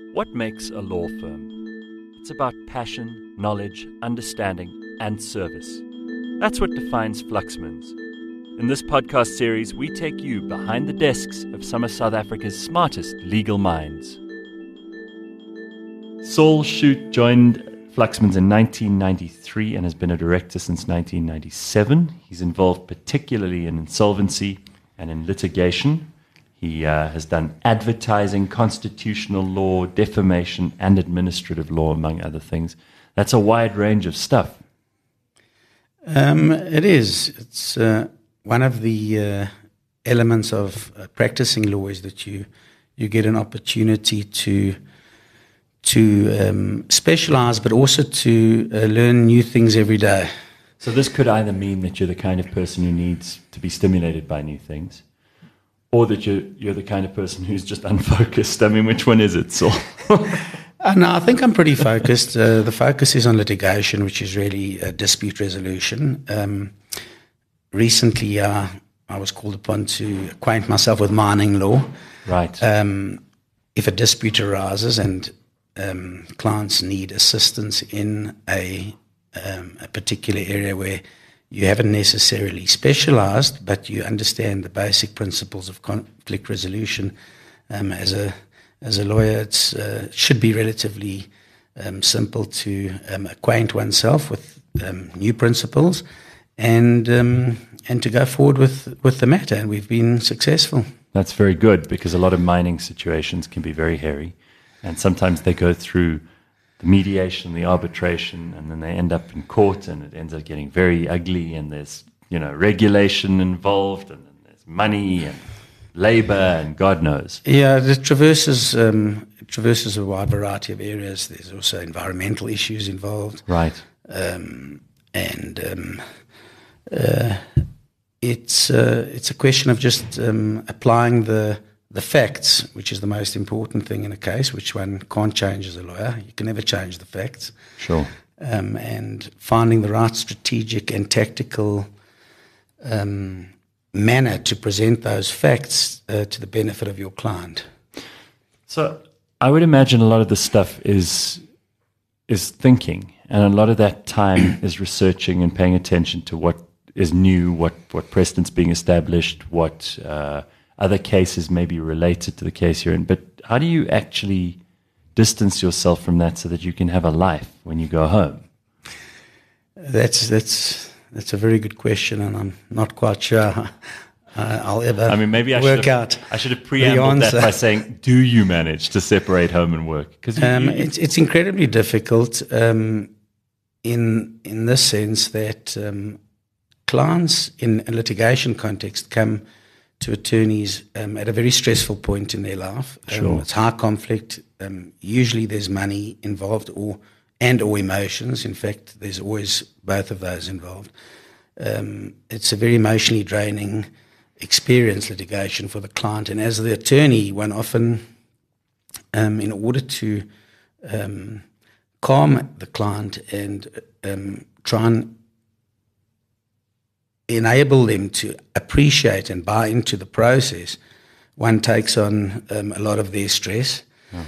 What makes a law firm? It's about passion, knowledge, understanding, and service. That's what defines Fluxmans. In this podcast series, we take you behind the desks of some of South Africa's smartest legal minds. Saul Shute joined Fluxmans in 1993 and has been a director since 1997. He's involved particularly in insolvency and in litigation. He has done advertising, constitutional law, defamation, and administrative law, among other things. That's a wide range of stuff. It is. It's one of the elements of practicing law is that you get an opportunity to specialize, but also to learn new things every day. So this could either mean that you're the kind of person who needs to be stimulated by new things, or that you're the kind of person who's just unfocused. I mean, which one is it, Saul? No, I think I'm pretty focused. The focus is on litigation, which is really dispute resolution. Recently, I was called upon to acquaint myself with mining law. Right. If a dispute arises and clients need assistance in a particular area where you haven't necessarily specialized, but you understand the basic principles of conflict resolution. As a lawyer, it should be relatively simple to acquaint oneself with new principles and to go forward with the matter. And we've been successful. That's very good, because a lot of mining situations can be very hairy, and sometimes they go through the mediation, the arbitration, and then they end up in court, and it ends up getting very ugly, and there's, regulation involved, and then there's money and labor and God knows. Yeah, it traverses a wide variety of areas. There's also environmental issues involved. Right. It's a question of just applying the facts, which is the most important thing in a case, which one can't change as a lawyer. You can never change the facts. Sure. And finding the right strategic and tactical manner to present those facts to the benefit of your client. So I would imagine a lot of this stuff is thinking, and a lot of that time is researching and paying attention to what is new, what precedent's being established, what other cases may be related to the case you're in. But how do you actually distance yourself from that so that you can have a life when you go home? That's a very good question, and I'm not quite sure I'll ever I should have preambled that by saying, do you manage to separate home and work? Because it's incredibly difficult in the sense that clients in a litigation context come to attorneys at a very stressful point in their life. Sure. It's high conflict. Usually there's money involved or emotions. In fact, there's always both of those involved. It's a very emotionally draining experience, litigation, for the client. And as the attorney, one often, in order to calm the client and try and enable them to appreciate and buy into the process, one takes on a lot of their stress.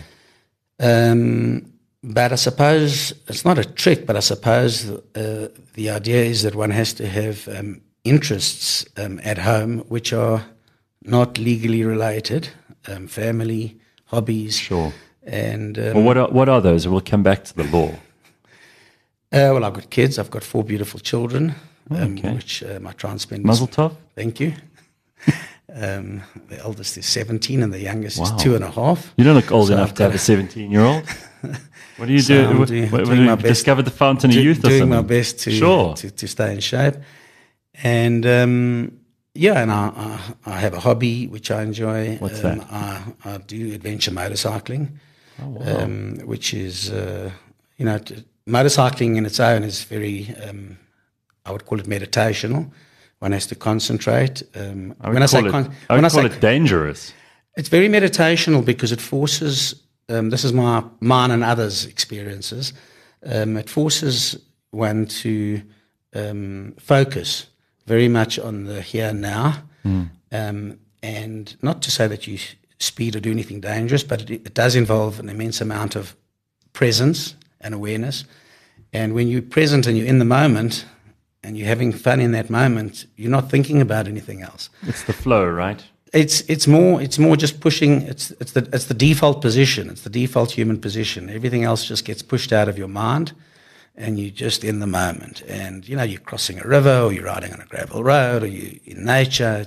But I suppose it's not a trick, but I suppose the idea is that one has to have interests at home which are not legally related, family, hobbies. Sure. And well, what are those? We'll come back to the law. Well, I've got kids. I've got 4 beautiful children. Okay. Which I try and spend. Mazel tov. Thank you. The eldest is 17 and the youngest is 2.5. You don't look old enough to have a 17-year-old. What do you do? What you discovered the fountain of youth or something? Doing my best to stay in shape. And and I have a hobby which I enjoy. What's that? I do adventure motorcycling, which is motorcycling in its own is very. I would call it meditational. One has to concentrate. I would call it dangerous. It's very meditational because it forces, this is mine and others' experiences, it forces one to focus very much on the here and now. And not to say that you speed or do anything dangerous, but it does involve an immense amount of presence and awareness. And when you're present and you're in the moment and you're having fun in that moment, you're not thinking about anything else. It's the flow, right? It's more just pushing. It's the default position. It's the default human position. Everything else just gets pushed out of your mind, and you're just in the moment. And you're crossing a river, or you're riding on a gravel road, or you're in nature.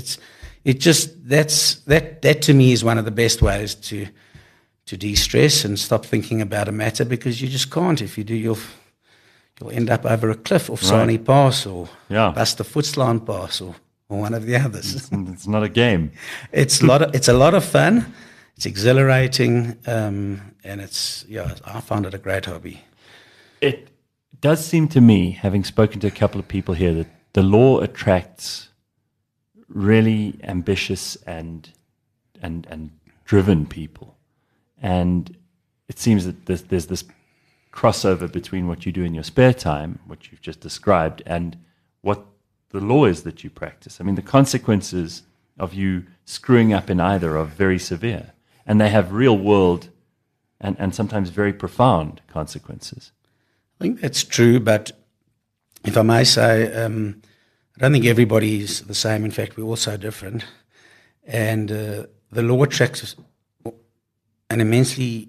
That to me is one of the best ways to de-stress and stop thinking about a matter, because you just can't. If you do, you'll end up over a cliff off Sani Pass or Buster Footslaan Pass or one of the others. It's not a game. It's a lot of fun. It's exhilarating, and I found it a great hobby. It does seem to me, having spoken to a couple of people here, that the law attracts really ambitious and driven people, and it seems that there's this crossover between what you do in your spare time, what you've just described, and what the law is that you practice. I mean, the consequences of you screwing up in either are very severe, and they have real world and sometimes very profound consequences. I think that's true, but if I may say, I don't think everybody's the same. In fact, we're all so different. And the law attracts an immensely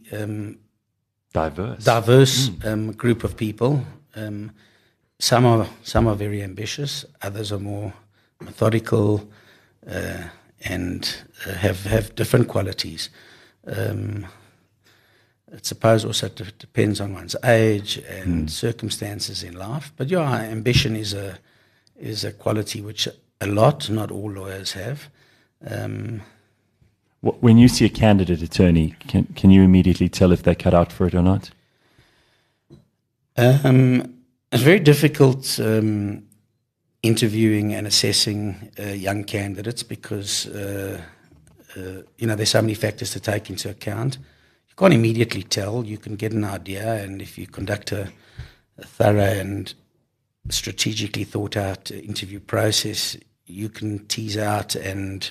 diverse group of people. Some are very ambitious, others are more methodical and have different qualities. I suppose also it depends on one's age and circumstances in life. But ambition is a quality which not all lawyers have. When you see a candidate attorney, can you immediately tell if they're cut out for it or not? It's very difficult interviewing and assessing young candidates because there's so many factors to take into account. You can't immediately tell. You can get an idea, and if you conduct a thorough and strategically thought out interview process, you can tease out and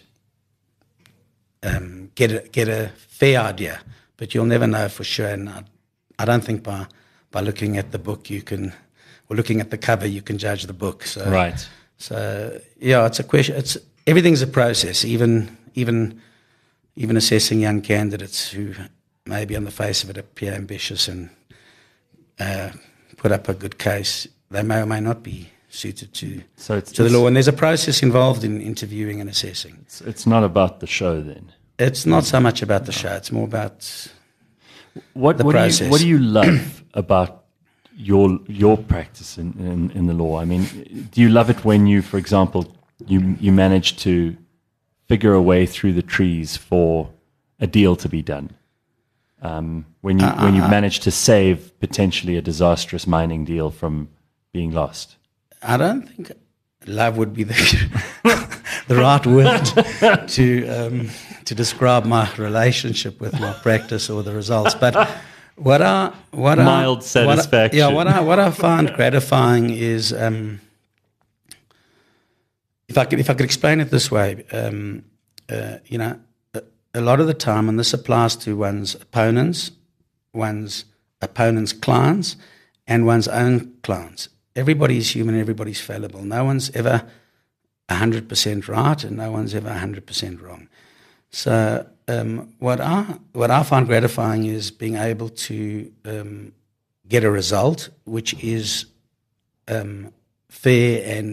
get a fair idea. But you'll never know for sure. And I don't think by looking at the book or looking at the cover you can judge the book. So, right. So it's a question. Everything's a process. Even assessing young candidates who maybe on the face of it appear ambitious and put up a good case, they may or may not be suited to the law. And there's a process involved in interviewing and assessing. It's not about the show then. It's not so much about the show. It's more about the process. What do you love about your practice in the law? I mean, do you love it when you, for example, you manage to figure a way through the trees for a deal to be done? When you manage to save potentially a disastrous mining deal from being lost? I don't think love would be the right word to describe my relationship with my practice or the results. But mild satisfaction. What I find gratifying is if I could explain it this way, a lot of the time, and this applies to one's opponents' clients, and one's own clients. Everybody's human, everybody's fallible. No one's ever 100% right, and no one's ever 100% wrong. So what I find gratifying is being able to get a result which is fair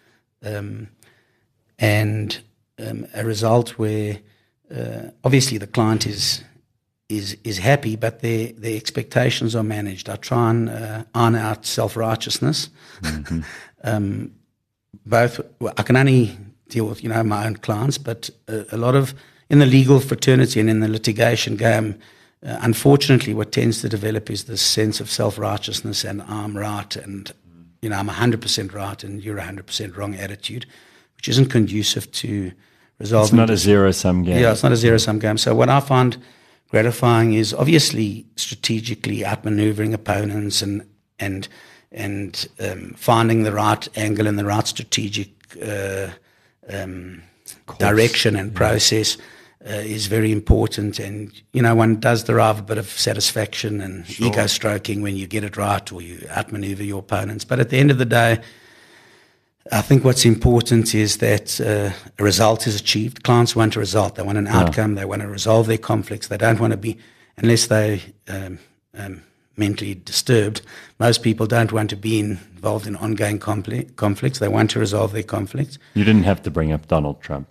and a result where obviously the client is happy, but their expectations are managed. I try and iron out self-righteousness. Mm-hmm. I can only deal with my own clients, but a lot of in the legal fraternity and in the litigation game, unfortunately, what tends to develop is this sense of self-righteousness and I'm right and I'm 100% right and you're 100% wrong attitude, which isn't conducive to resolving. It's not a zero-sum game. Yeah, it's not a zero-sum game. So what I find gratifying is obviously strategically outmaneuvering opponents and finding the right angle and the right strategic direction and process, is very important. And, one does derive a bit of satisfaction and ego stroking when you get it right or you outmaneuver your opponents. But at the end of the day, I think what's important is that a result is achieved. Clients want a result. They want an outcome. They want to resolve their conflicts. They don't want to be, unless they mentally disturbed, most people don't want to be involved in ongoing conflicts. They want to resolve their conflicts. You didn't have to bring up Donald Trump.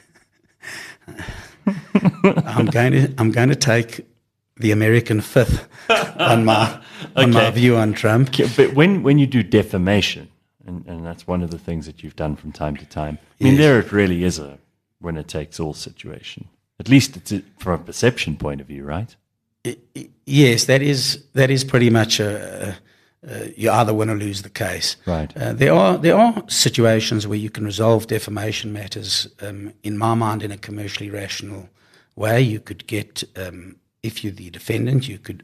I'm going to take the American fifth on my view on Trump. Okay, but when you do defamation, and that's one of the things that you've done from time to time, I mean, there it really is a winner-takes-all situation. At least it's from a perception point of view, right? Yes, that is pretty much you either win or lose the case. Right. There are situations where you can resolve defamation matters. In my mind, in a commercially rational way, you could get if you're the defendant, you could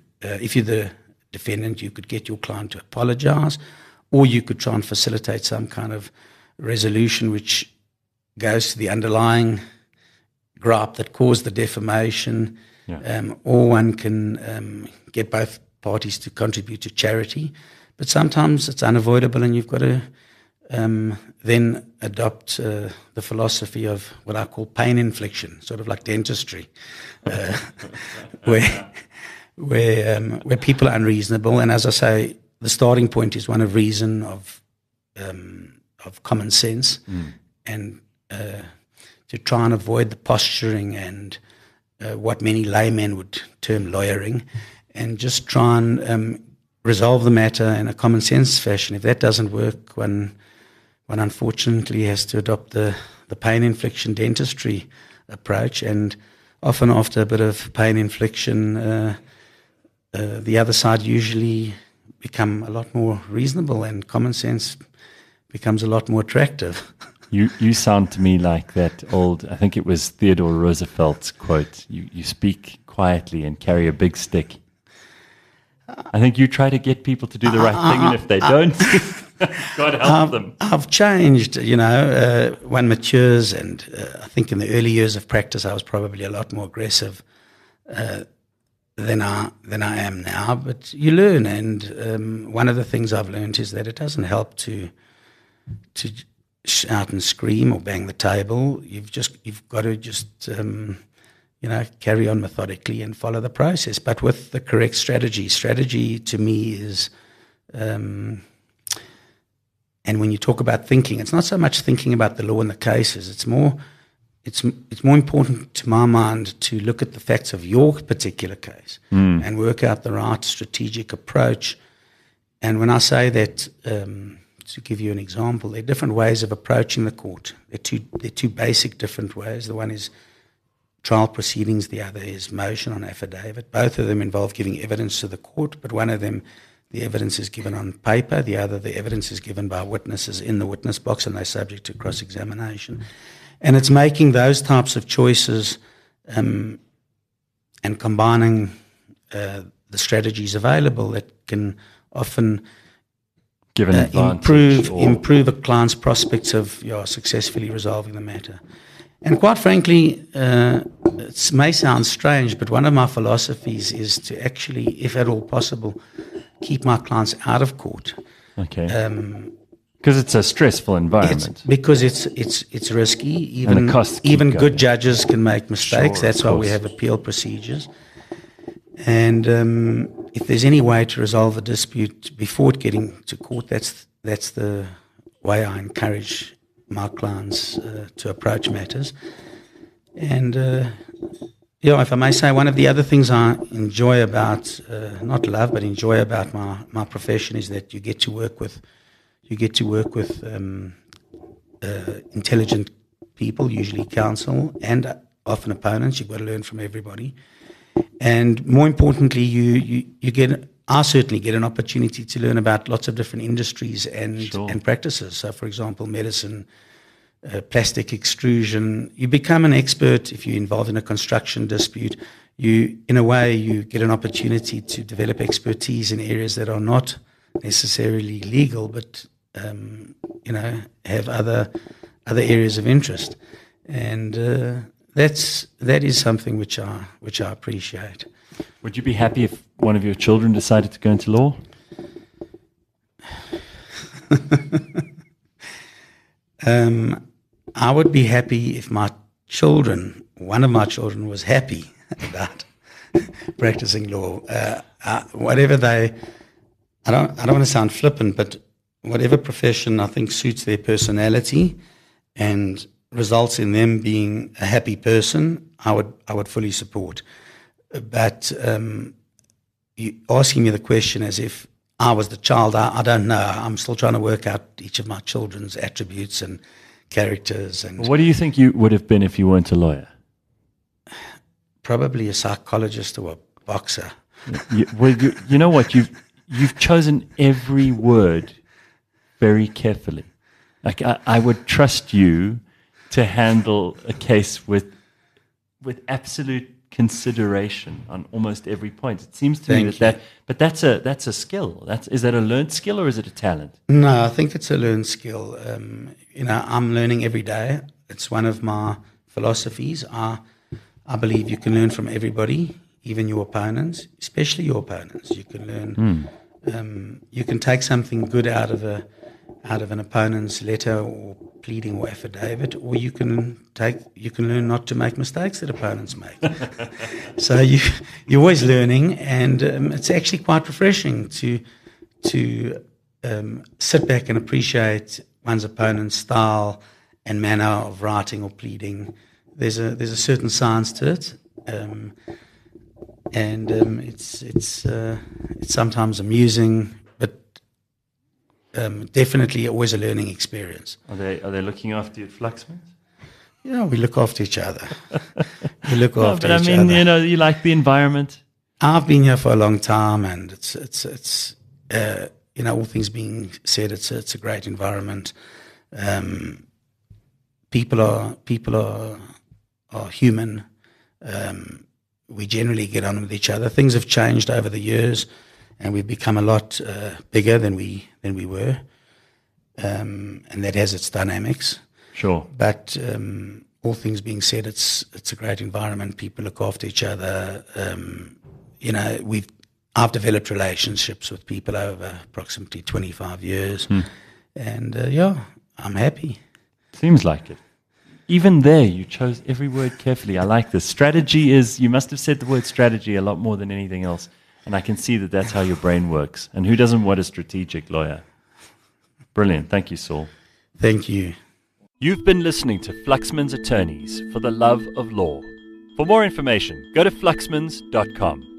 get your client to apologise, or you could try and facilitate some kind of resolution which goes to the underlying gripe that caused the defamation. Yeah. Or one can get both parties to contribute to charity. But sometimes it's unavoidable, and you've got to then adopt the philosophy of what I call pain infliction, sort of like dentistry, where people are unreasonable. And as I say, the starting point is one of reason, of common sense, and to try and avoid the posturing and what many laymen would term lawyering, and just try and resolve the matter in a common sense fashion. If that doesn't work, one unfortunately has to adopt the pain infliction dentistry approach, and often after a bit of pain infliction, the other side usually become a lot more reasonable, and common sense becomes a lot more attractive. You sound to me like that old, I think it was Theodore Roosevelt's quote, you speak quietly and carry a big stick. I think you try to get people to do the right thing, and if they don't, God help them. I've changed, one matures, and I think in the early years of practice I was probably a lot more aggressive than I am now, but you learn, and one of the things I've learned is that it doesn't help to shout and scream or bang the table. You've got to just carry on methodically and follow the process, but with the correct strategy. Strategy to me is, and when you talk about thinking, it's not so much thinking about the law and the cases. It's more important to my mind to look at the facts of your particular case and work out the right strategic approach. And when I say that, to give you an example, there are different ways of approaching the court. There are two basic different ways. The one is trial proceedings, the other is motion on affidavit. Both of them involve giving evidence to the court, but one of them, the evidence is given on paper, the other, the evidence is given by witnesses in the witness box, and they're subject to cross-examination. And it's making those types of choices and combining the strategies available that can often give an advantage improve a client's prospects of successfully resolving the matter. And quite frankly, it may sound strange, but one of my philosophies is to actually, if at all possible, keep my clients out of court. Okay. Because it's a stressful environment. Because it's risky. Even good judges can make mistakes. Sure, that's why we have appeal procedures. And if there's any way to resolve a dispute before getting to court, that's the way I encourage my clients to approach matters. And if I may say, one of the other things I enjoy about, not love, but enjoy about my profession is that you get to work with intelligent people, usually counsel, and often opponents. You've got to learn from everybody. And more importantly, I certainly get an opportunity to learn about lots of different industries and practices. So, for example, medicine, plastic extrusion. You become an expert if you're involved in a construction dispute. In a way, you get an opportunity to develop expertise in areas that are not necessarily legal, but have other areas of interest. And that is something which I appreciate. Would you be happy if one of your children decided to go into law? I would be happy if one of my children was happy about practicing law. I don't want to sound flippant, but whatever profession I think suits their personality and results in them being a happy person, I would fully support. But you asking me the question as if I was the child, I don't know. I'm still trying to work out each of my children's attributes and characters. And what do you think you would have been if you weren't a lawyer? Probably a psychologist or a boxer. You know what? You've chosen every word very carefully. Like I would trust you to handle a case with absolute consideration on almost every point. It seems to me but that's a skill. Is that a learned skill or is it a talent? No, I think it's a learned skill. I'm learning every day. It's one of my philosophies. I believe you can learn from everybody, even your opponents, especially your opponents. You can learn. You can take something good out of an opponent's letter or pleading or affidavit, or you can learn not to make mistakes that opponents make. So you're always learning, and it's actually quite refreshing to sit back and appreciate one's opponent's style and manner of writing or pleading. There's a certain science to it, and it's sometimes amusing, but definitely always a learning experience. Are they looking after you at Fluxman's? Yeah, we look after each other. We look after each other. But you like the environment. I've been here for a long time, and it's all things being said, it's a great environment. People are human. We generally get on with each other. Things have changed over the years, and we've become a lot bigger than we were, and that has its dynamics. Sure. But all things being said, it's a great environment. People look after each other. I've developed relationships with people over approximately 25 years, and I'm happy. Seems like it. Even there, you chose every word carefully. I like this. Strategy you must have said the word strategy a lot more than anything else. And I can see that that's how your brain works. And who doesn't want a strategic lawyer? Brilliant. Thank you, Saul. Thank you. You've been listening to Fluxman's Attorneys for the Love of Law. For more information, go to fluxmans.com.